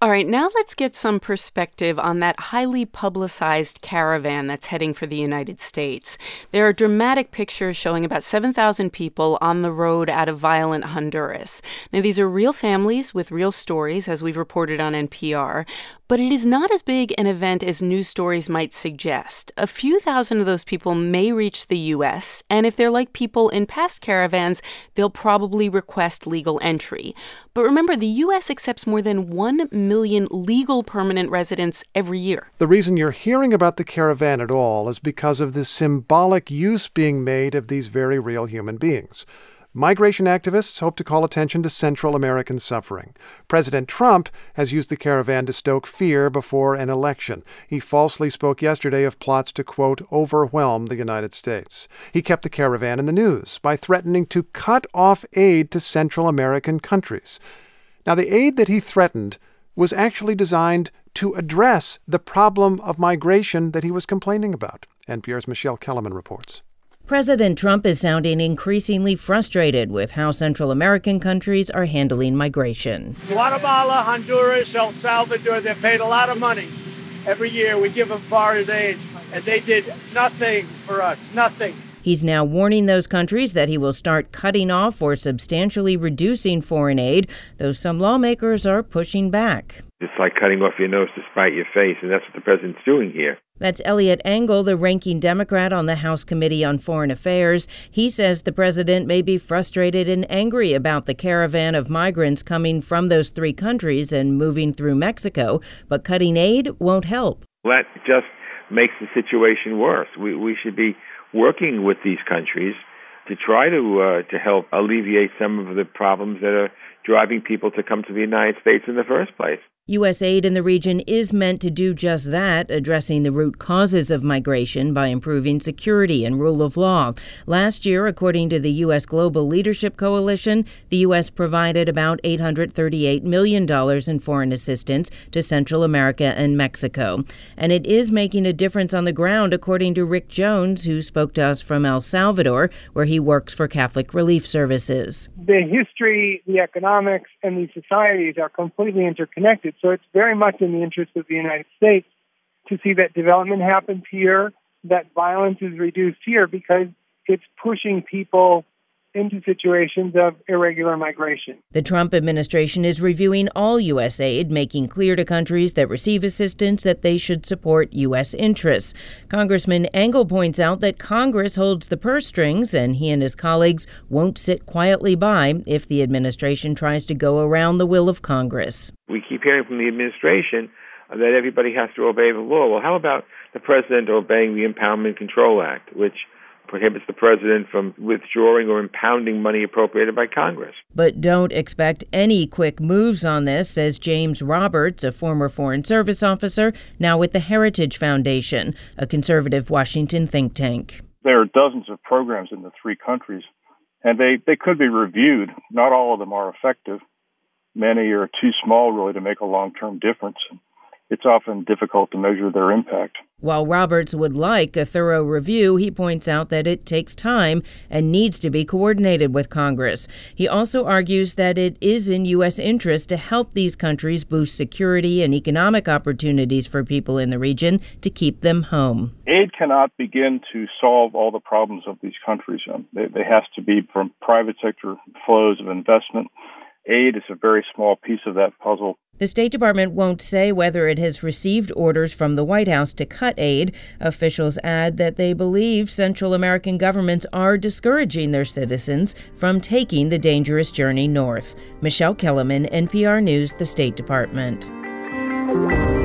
All right, now let's get some perspective on that highly publicized caravan that's heading for the United States. There are dramatic pictures showing about 7,000 people on the road out of violent Honduras. Now, these are real families with real stories, as we've reported on NPR, but it is not as big an event as news stories might suggest. A few thousand of those people may reach the U.S., and if they're like people in past caravans, they'll probably request legal entry. But remember, the U.S. accepts more than 1 million legal permanent residents every year. The reason you're hearing about the caravan at all is because of the symbolic use being made of these very real human beings. Migration activists hope to call attention to Central American suffering. President Trump has used the caravan to stoke fear before an election. He falsely spoke yesterday of plots to, quote, overwhelm the United States. He kept the caravan in the news by threatening to cut off aid to Central American countries. Now, the aid that he threatened was actually designed to address the problem of migration that he was complaining about. NPR's Michelle Kellerman reports. President Trump is sounding increasingly frustrated with how Central American countries are handling migration. Guatemala, Honduras, El Salvador, they're paid a lot of money. Every year we give them foreign aid, and they did nothing for us, nothing. He's now warning those countries that he will start cutting off or substantially reducing foreign aid, though some lawmakers are pushing back. It's like cutting off your nose to spite your face, and that's what the president's doing here. That's Eliot Engel, the ranking Democrat on the House Committee on Foreign Affairs. He says the president may be frustrated and angry about the caravan of migrants coming from those three countries and moving through Mexico, but cutting aid won't help. That just makes the situation worse. We should be working with these countries to try to help alleviate some of the problems that are driving people to come to the United States in the first place. U.S. aid in the region is meant to do just that, addressing the root causes of migration by improving security and rule of law. Last year, according to the U.S. Global Leadership Coalition, the U.S. provided about $838 million in foreign assistance to Central America and Mexico. And it is making a difference on the ground, according to Rick Jones, who spoke to us from El Salvador, where he works for Catholic Relief Services. The history, the economics, and these societies are completely interconnected. So it's very much in the interest of the United States to see that development happens here, that violence is reduced here, because it's pushing people into situations of irregular migration. The Trump administration is reviewing all U.S. aid, making clear to countries that receive assistance that they should support U.S. interests. Congressman Engel points out that Congress holds the purse strings, and he and his colleagues won't sit quietly by if the administration tries to go around the will of Congress. We keep hearing from the administration that everybody has to obey the law. Well, how about the president obeying the Impoundment Control Act, which prohibits the president from withdrawing or impounding money appropriated by Congress? But don't expect any quick moves on this, says James Roberts, a former Foreign Service officer, now with the Heritage Foundation, a conservative Washington think tank. There are dozens of programs in the three countries, and they could be reviewed. Not all of them are effective. Many are too small, really, to make a long-term difference. It's often difficult to measure their impact. While Roberts would like a thorough review, he points out that it takes time and needs to be coordinated with Congress. He also argues that it is in U.S. interest to help these countries boost security and economic opportunities for people in the region to keep them home. Aid cannot begin to solve all the problems of these countries. They has to be from private sector flows of investment. Aid is a very small piece of that puzzle. The State Department won't say whether it has received orders from the White House to cut aid. Officials add that they believe Central American governments are discouraging their citizens from taking the dangerous journey north. Michelle Kellerman, NPR News, the State Department.